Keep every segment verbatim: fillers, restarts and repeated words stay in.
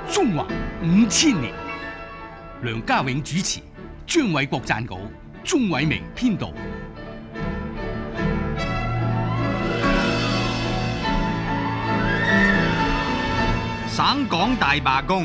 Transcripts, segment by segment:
中華五千年。梁家永主持，張偉國撰稿，鍾偉明編導。 省港大罷工。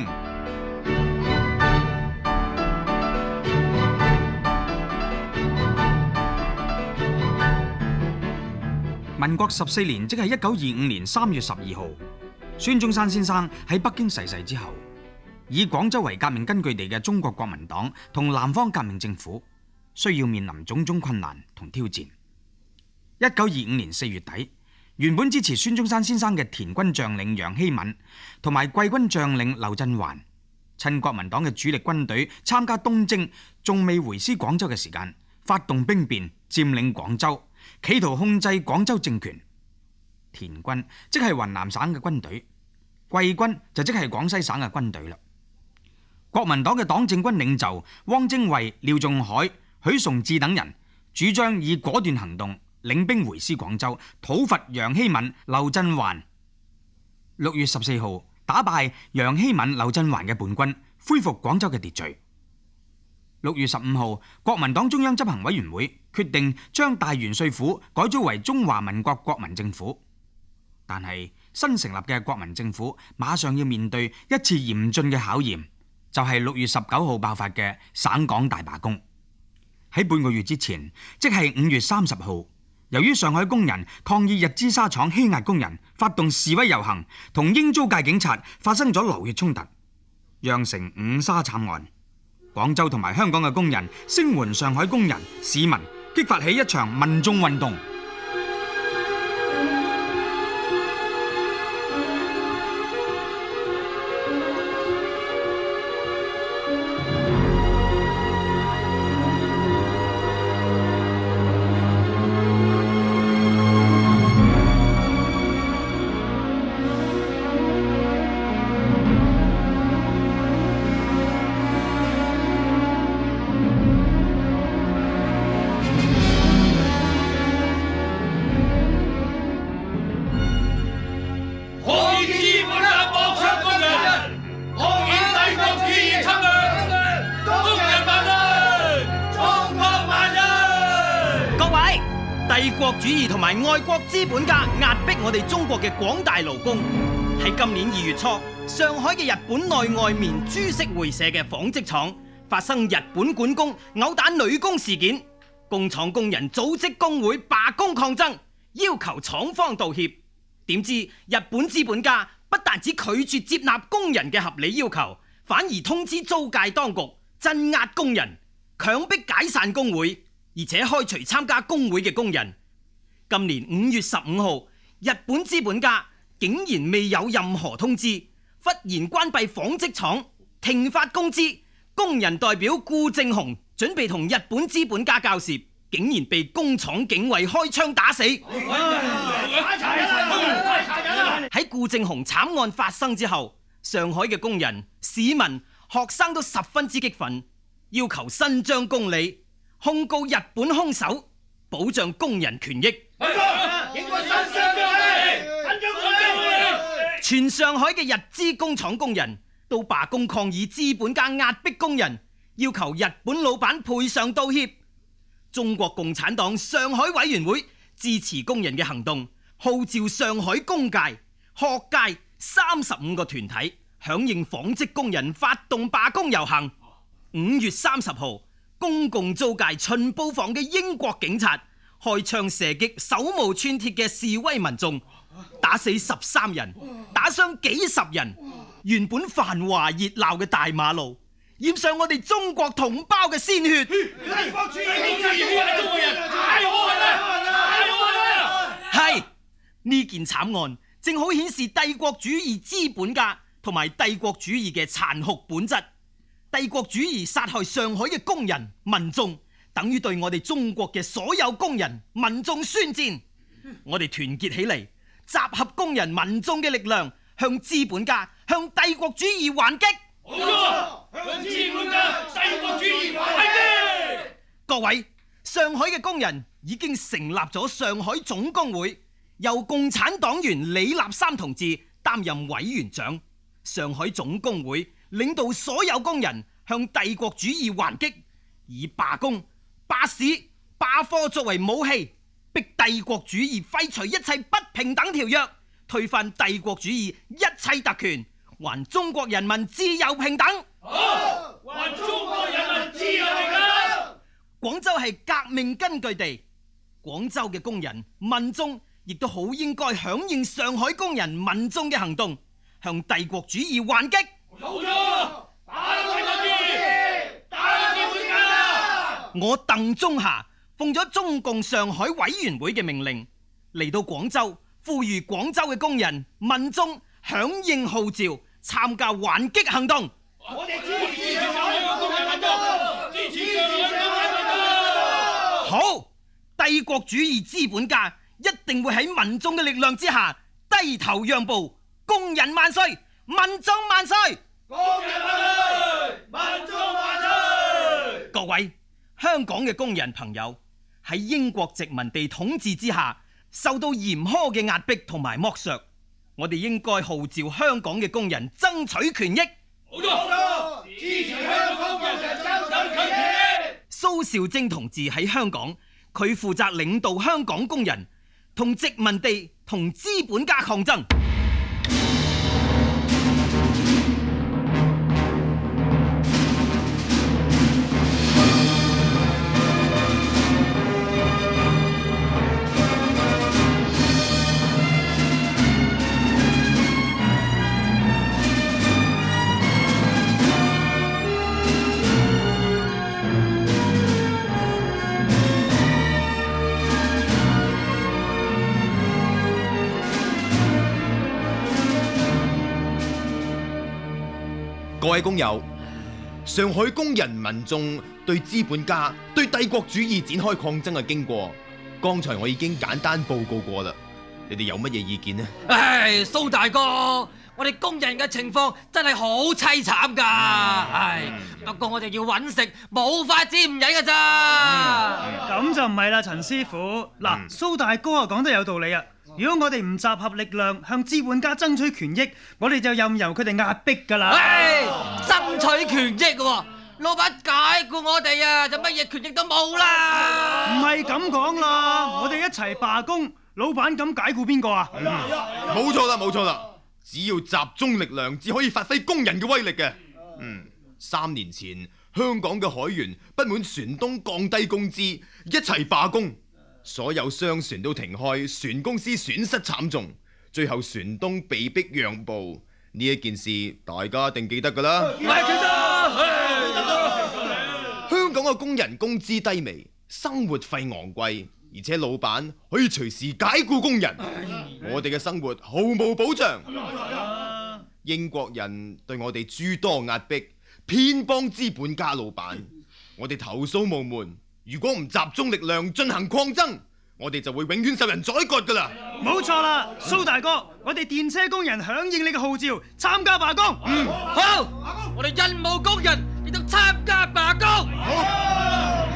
民國十四年，即係一九二五年三月十二號，孫中山先生喺北京逝世之後，以廣州為革命根據地嘅中國國民黨同南方革命政府需要面臨種種困難同挑戰。一九二五年四月底，原本支持孫中山先生嘅田軍將領楊希閔同埋桂軍將領劉振環，趁國民黨嘅主力軍隊參加東征，仲未回師廣州嘅時間，發動兵變，佔領廣州，企圖控制廣州政權。田軍即係雲南省嘅軍隊，桂軍就即係廣西省嘅軍隊啦。國民黨嘅黨政軍領袖汪精衛、廖仲愷、許崇智等人主張以果斷行動，領兵回師廣州，討伐楊希閔、劉振環。六月十四號，打敗楊希閔、劉振環嘅叛軍，恢復廣州嘅秩序。六月十五號，國民黨中央執行委員會決定將大元帥府改組為中華民國國民政府。但係新成立嘅國民政府馬上要面對一次嚴峻嘅考驗，就係六月十九號爆發嘅省港大罷工。喺半個月之前，即係五月三十號，由於上海工人抗議日資紗廠欺壓工人，發動示威遊行，同英租界警察發生咗流血衝突，釀成五沙慘案。廣州同埋香港嘅工人聲援上海工人、市民，激發起一場民眾運動。 帝國主義同埋愛國資本家壓迫我哋中國嘅廣大勞工。喺今年二月初，上海嘅日本內外棉株式會社嘅紡織廠發生日本管工毆打女工事件，工廠工人組織工會罷工抗爭，要求廠方道歉。點知日本資本家不但只拒絕接納工人嘅合理要求，反而通知租界當局鎮壓工人，強迫解散工會，而且開除參加工會嘅工人。今年五月十五號，日本資本家竟然未有任何通知，忽然關閉紡織廠，停發工資。工人代表顧正雄準備同日本資本家交涉，竟然被工廠警衛開槍打死。喺顧正雄慘案發生之後，上海嘅工人、市民、學生都十分之激憤，要求伸張公理，控告日本兇手，保障工人權益。全上海嘅日資工廠工人都罷工抗議資本家壓迫工人，要求日本老闆賠償道歉。中國共產黨上海委員會支持工人嘅行動，號召上海工界、學界三十五個團體響應紡織工人發動罷工遊行。五月三十號，公共租界巡捕房嘅英國警察開槍射擊手無寸鐵嘅示威民眾，打死十三人，打傷幾十人。原本繁華熱鬧嘅大馬路，染上我哋中國同胞嘅鮮血。係呢件慘案，正好顯示帝國主義資本家同埋帝國主義嘅殘酷本質。帝國主義殺害上海嘅工人民眾，等於對我哋中國嘅所有工人民眾宣戰。我哋團結起嚟，集合工人民眾嘅力量，向資本家、向帝國主義還擊。 冇錯，向資本家、帝國主義還擊。 各位，上海嘅工人已經成立咗上海總工會，由共產黨員李立三同志擔任委員長。 上海總工會領導所有工人向帝國主義還擊，以罷工、罷市、罷課作為武器，逼帝國主義廢除一切不平等條約，推翻帝國主義一切特權，還中國人民自由平等。 好，還中國人民自由平等。 廣州係革命根據地，廣州嘅工人民眾亦都好應該響應上海工人民眾嘅行動，向帝國主義還擊。 冇錯，打帝國主義，打資本家。 我鄧中霞奉咗中共上海委員會嘅命令，嚟到廣州，呼籲廣州嘅工人民眾響應號召，參加還擊行動。 我哋支持上海嘅工人運動，支持上海嘅工人運動。 好，帝國主義資本家一定會喺民眾嘅力量之下低頭讓步。工人萬歲，民眾萬歲！ 工人萬歲，民眾萬歲！ 各位香港嘅工人朋友，喺英國殖民地統治之下，受到嚴苛嘅壓迫同埋剝削，我哋應該號召香港嘅工人爭取權益。 冇錯，支持香港工人爭取權益。 蘇兆徵同志喺香港，佢負責領導香港工人同殖民地同資本家抗爭。 各位工友，上海工人民眾對資本家、對帝國主義展開抗爭嘅經過，剛才我已經簡單報告過啦。你哋有乜嘢意見呢？ 唉，蘇大哥，我哋工人嘅情況真係好凄慘㗎。唉，不過我哋要揾食，冇法子唔忍㗎咋。 咁就唔係啦，陳師傅。嗱，蘇大哥啊講得有道理啊。如果我哋唔集合力量向資本家爭取權益，我哋就任由佢哋壓迫㗎啦。 唉，爭取權益喎，老闆解僱我哋啊，就乜嘢權益都冇啦。 唔係咁講啦，我哋一齊罷工，老闆咁解僱邊個啊？ 冇錯啦，冇錯啦，只要集中力量，至可以發揮工人嘅威力嘅。嗯，三年前香港嘅海員不滿船東降低工資，一齊罷工。所有商船都停開，船公司損失慘重，最後船東被逼讓步。呢一件事大家一定記得㗎啦。 唔係記得， 香港嘅工人工資低微，生活費昂貴，而且老闆可以隨時解僱工人，我哋嘅生活毫無保障。英國人對我哋諸多壓迫，偏幫資本家老闆，我哋投訴無門。如果唔集中力量進行抗爭，我哋就會永遠受人宰割㗎啦！ 冇錯啦，蘇大哥，我哋電車工人響應你嘅號召，參加罷工。 嗯，好，我哋印務工人亦都參加罷工。好。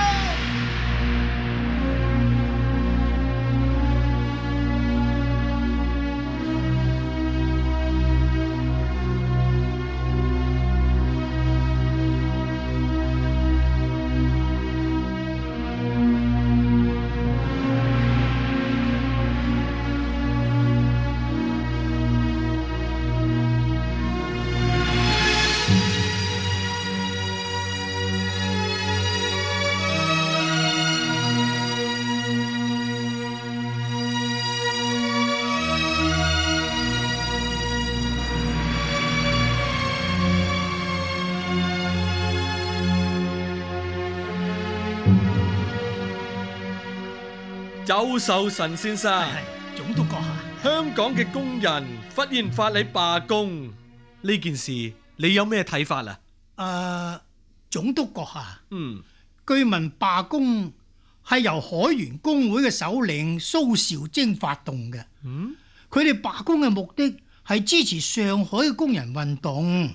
周壽臣先生， 總督閣下， 香港嘅工人忽然發起罷工，呢件事你有咩睇法啊？ 誒、呃，總督閣下， 嗯， 據聞罷工係由海員工會嘅首領蘇兆徵發動嘅。嗯，佢哋罷工嘅目的係支持上海嘅工人運動。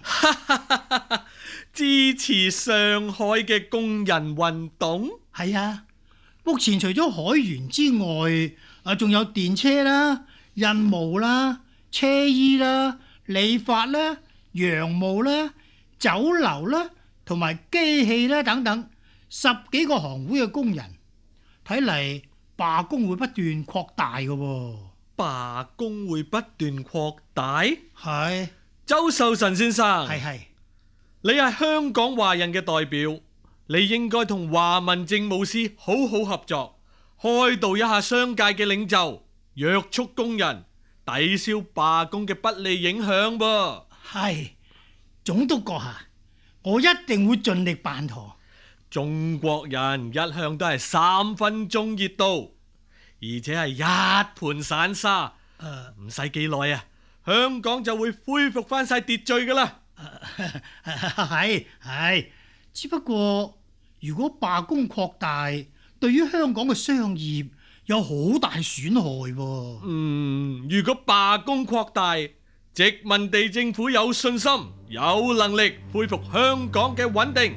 支持上海嘅工人運動？ 係啊。目前除咗海員之外，啊仲有電車啦、印務啦、車衣啦、 理髮啦、羊毛啦、酒樓啦，同埋機器啦等等，十幾個行會嘅工人，睇嚟罷工會不斷擴大嘅喎。 罷工會不斷擴大？ 係。 周壽臣先生， 係係， 你係香港華人嘅代表，你應該同華民政務司好好合作，開導一下商界嘅領袖，約束工人，抵消罷工嘅不利影響噃。 係，總督閣下，我一定會盡力辦妥。 中國人一向都係三分鐘熱度，而且係一盤散沙，唔使幾耐啊，香港就會恢復翻晒秩序噶啦。 係係，只不過如果罷工擴大，對於香港嘅商業有好大損害喎。 嗯，如果罷工擴大，殖民地政府有信心、有能力恢復香港嘅穩定。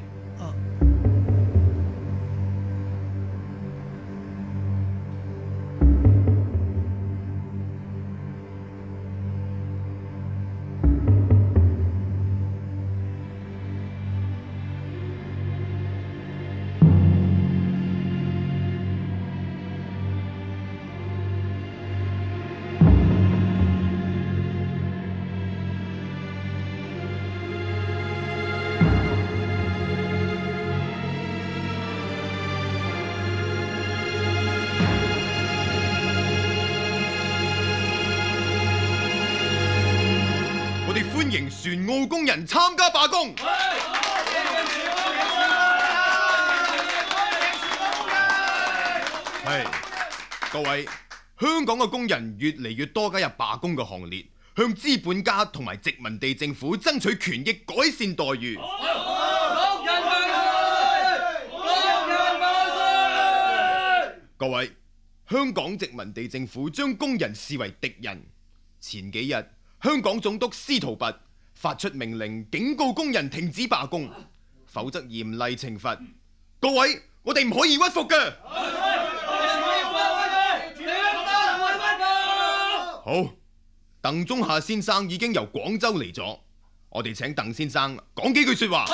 歡迎船澳工人參加罷工。係，各位，香港嘅工人越嚟越多加入罷工嘅行列，向資本家同埋殖民地政府爭取權益，改善待遇。 工人萬歲！工人萬歲！ 各位，香港殖民地政府將工人視為敵人。前幾日，香港總督司徒拔發出命令，警告工人停止罷工，否則嚴厲懲罰。各位，我哋唔可以屈服嘅。好，鄧中夏先生已經由廣州嚟咗，我哋請鄧先生講幾句說話。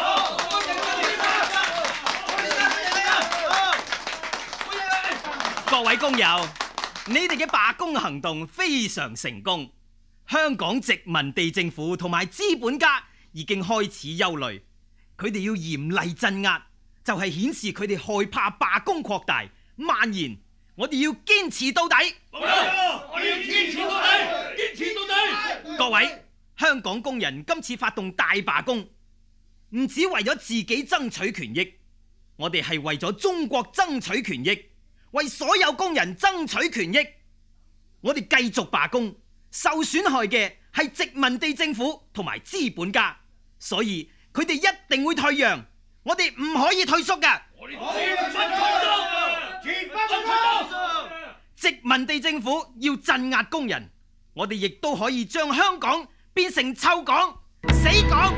各位工友，你哋嘅罷工行動非常成功。香港殖民地政府同埋資本家已經開始憂慮，佢哋要嚴厲鎮壓，就係顯示佢哋害怕罷工擴大蔓延。我哋要堅持到底。 我哋要堅持到底，堅持到底。 各位，香港工人今次發動大罷工，唔止為咗自己爭取權益，我哋係為咗中國爭取權益，為所有工人爭取權益。我哋繼續罷工。受損害嘅係殖民地政府同埋資本家，所以佢哋一定會退讓，我哋唔可以退縮㗎。 我哋絕不退縮，絕不退縮。 殖民地政府要鎮壓工人，我哋亦都可以將香港變成臭港、死港。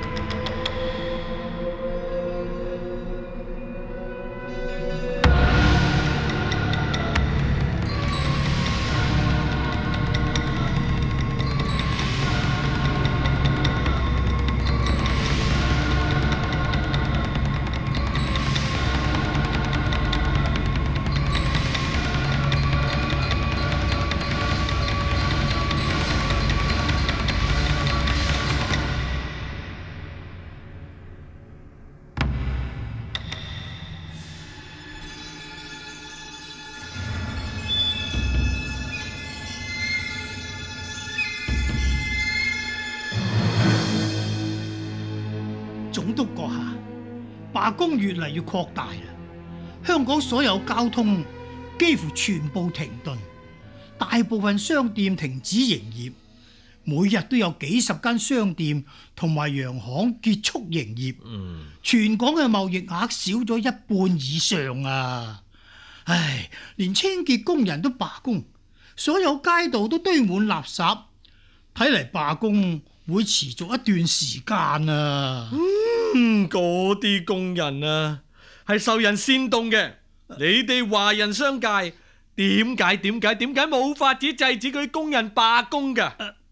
總督閣下，罷工越嚟越擴大啦，香港所有交通幾乎全部停頓，大部分商店停止營業，每日都有幾十間商店同埋洋行結束營業。嗯，全港嘅貿易額少咗一半以上啊！唉，連清潔工人都罷工，所有街道都堆滿垃圾，睇嚟罷工會持續一段時間啊！ 嗯，嗰啲工人啊，係受人煽動嘅。你哋華人商界點解點解點解冇法子制止佢工人罷工㗎？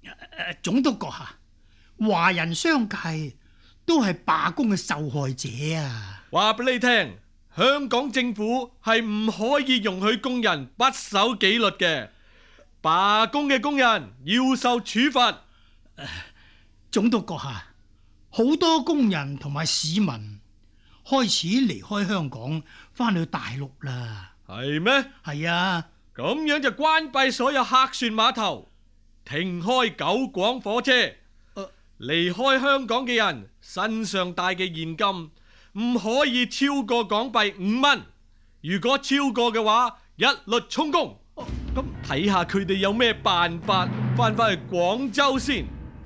誒，總督閣下，華人商界都係罷工嘅受害者啊！ 話俾你聽，香港政府係唔可以容許工人不守紀律嘅，罷工嘅工人要受處罰。 呃、總督閣下，好多工人同埋市民開始離開香港，翻去大陸啦。 係咩？ 係啊。 咁樣就關閉所有客船碼頭，停開九廣火車。呃、離開香港嘅人身上帶嘅現金唔可以超過港幣五蚊，如果超過嘅話，一律充公。咁睇下佢哋有咩辦法翻返去廣州先。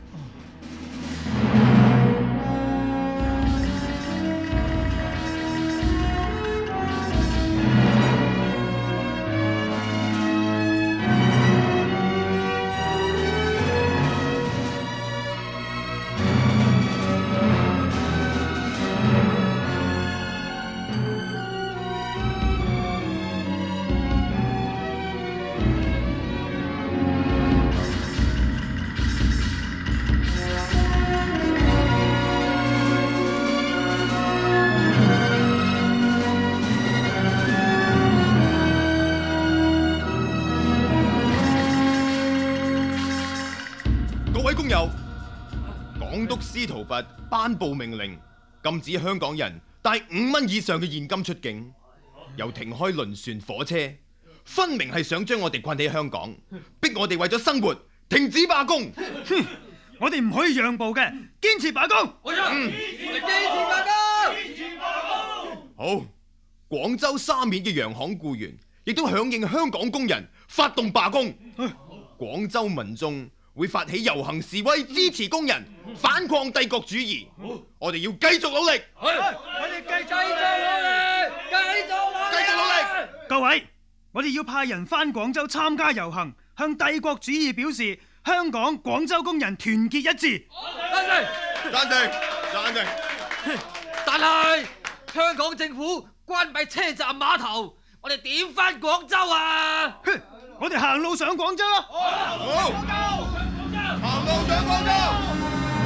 港督司徒拔頒布命令，禁止香港人帶五蚊以上嘅現金出境，又停開輪船火車，分明係想將我哋困喺香港，逼我哋為咗生活停止罷工。 哼，我哋唔可以讓步嘅，堅持罷工。 我哋堅持罷工，堅持罷工。 好，廣州沙面嘅洋行僱員亦都響應香港工人發動罷工，廣州民眾會發起遊行示威，支持工人反抗帝國主義。我哋要繼續努力。 我哋繼續努力，繼續努力，繼續努力。 各位，我哋要派人返廣州參加遊行，向帝國主義表示香港、廣州工人團結一致。 贊成， 贊成，贊成。 但係香港政府關閉車站碼頭，我哋點返廣州啊？ 哼，我哋行路上廣州啦。 好，行路上廣州。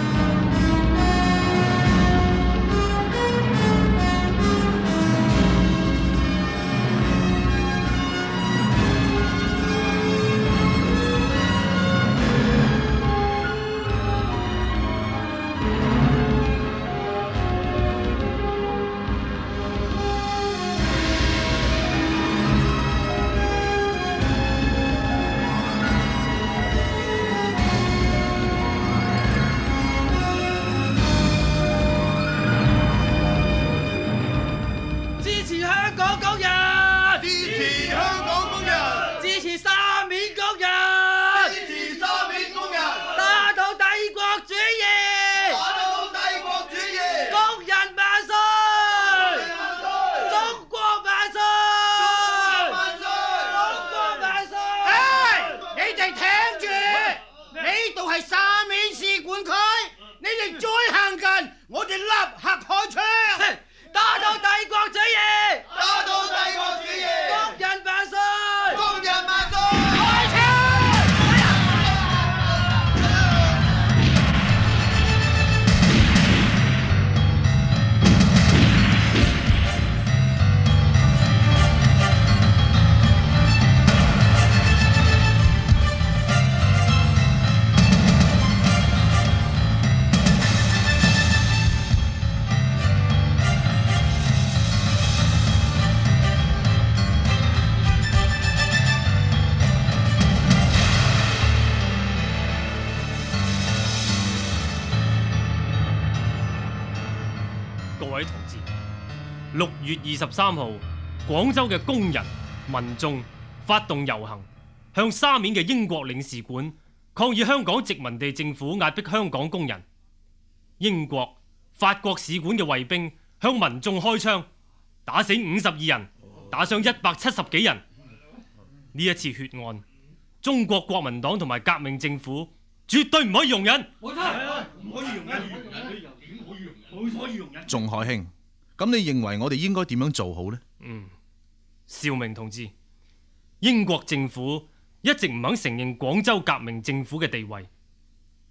六月二十三號，廣州嘅工人民眾發動遊行，向沙面嘅英國領事館抗議香港殖民地政府壓迫香港工人。英國、法國使館嘅衛兵向民眾開槍，打死五十二人，打傷一百七十幾人。呢一次血案，中國國民黨同埋革命政府絕對唔可以容忍。 唔可以容忍，點可以容忍？唔可以容忍。 仲海兄，咁你認為我哋應該點樣做好呢？ 嗯，兆明同志，英國政府一直唔肯承認廣州革命政府嘅地位，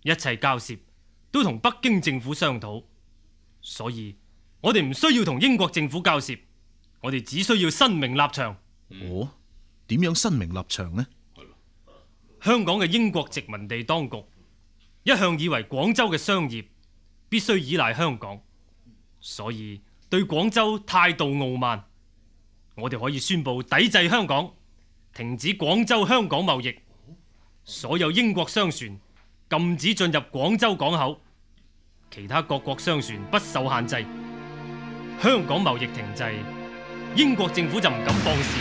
一切交涉都同北京政府商討，所以我哋唔需要同英國政府交涉，我哋只需要申明立場。 哦，點樣申明立場呢？ 香港嘅英國殖民地當局一向以為廣州嘅商業必須依賴香港，所以對廣州態度傲慢。我哋可以宣布抵制香港，停止廣州香港貿易，所有英國商船禁止進入廣州港口，其他各國商船不受限制。香港貿易停滯，英國政府就唔敢放肆。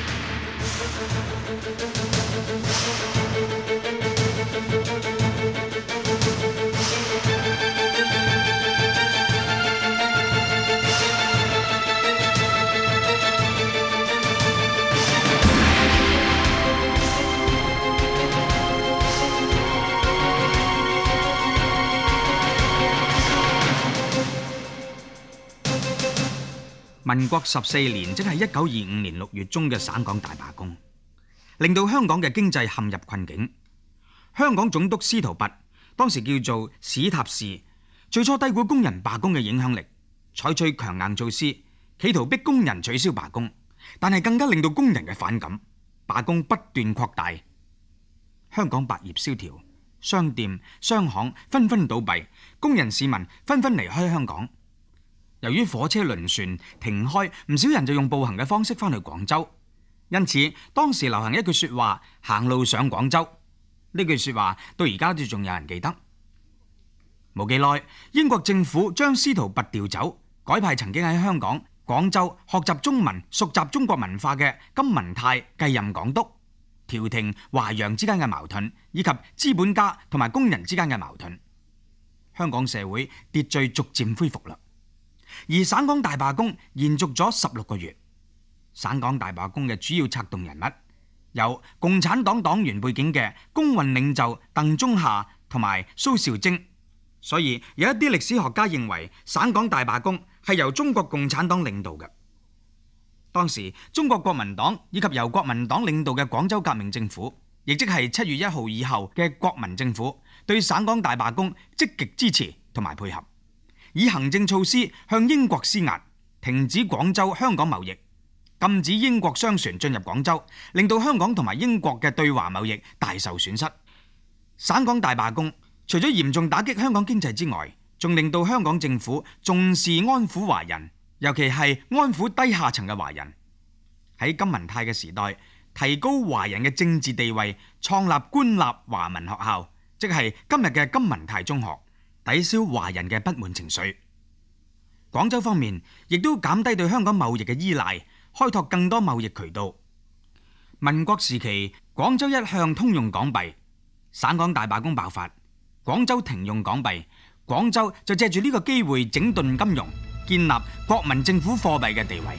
民國十四年，即係一九二五年六月中嘅省港大罷工，令到香港嘅經濟陷入困境。香港總督司徒拔，當時叫做史塔士，最初低估工人罷工嘅影響力，採取強硬措施，企圖逼工人取消罷工，但係更加令到工人嘅反感，罷工不斷擴大。香港百業蕭條，商店、商行紛紛倒閉，工人市民紛紛離開香港。由於火車輪船停開，唔少人就用步行嘅方式返去廣州，因此當時流行一句說話：行路上廣州。呢句說話到而家都仲有人記得。冇幾耐，英國政府將司徒拔調走，改派曾經喺香港、廣州學習中文、熟習中國文化嘅金文泰繼任港督，調停華洋之間嘅矛盾，以及資本家同埋工人之間嘅矛盾。香港社會秩序逐漸恢復啦。而省港大罷工延續咗十六個月。省港大罷工嘅主要策動人物有共產黨黨員背景嘅工運領袖鄧中夏同埋蘇兆徵，所以有一啲歷史學家認為省港大罷工係由中國共產黨領導嘅。當時中國國民黨以及由國民黨領導嘅廣州革命政府，亦即係七月一號以後嘅國民政府，對省港大罷工積極支持同埋配合，以行政措施向英國施壓，停止廣州香港貿易，禁止英國商船進入廣州，令到香港同埋英國嘅對華貿易大受損失。省港大罷工除咗嚴重打擊香港經濟之外，仲令到香港政府重視安撫華人，尤其係安撫低下層嘅華人。喺金文泰嘅時代，提高華人嘅政治地位，創立官立華文學校，即係今日嘅金文泰中學，抵消華人嘅不滿情緒。廣州方面亦都減低對香港貿易嘅依賴，開拓更多貿易渠道。民國時期，廣州一向通用港幣，省港大罷工爆發，廣州停用港幣，廣州就借住呢個機會整頓金融，建立國民政府貨幣嘅地位。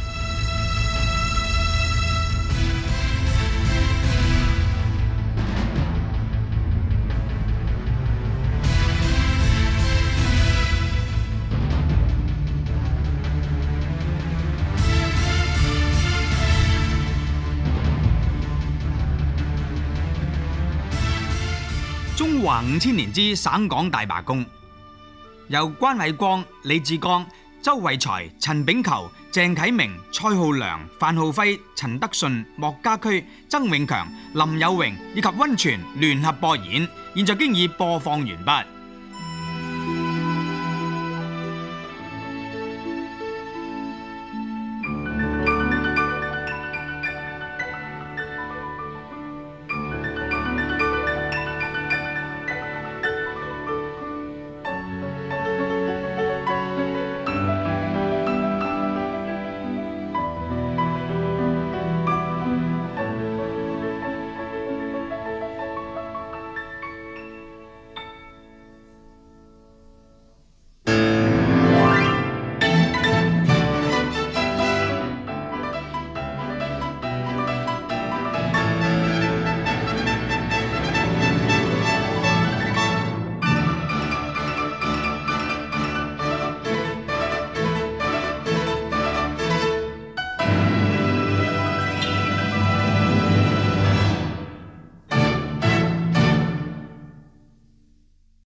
中華五千年之省港大罷工，由關偉光、李志剛、周偉才、陳炳球、鄭啟明、蔡浩良、范浩輝、陳德順、莫家駒、曾永強、林有榮以及溫泉聯合播演，現在經已播放完畢。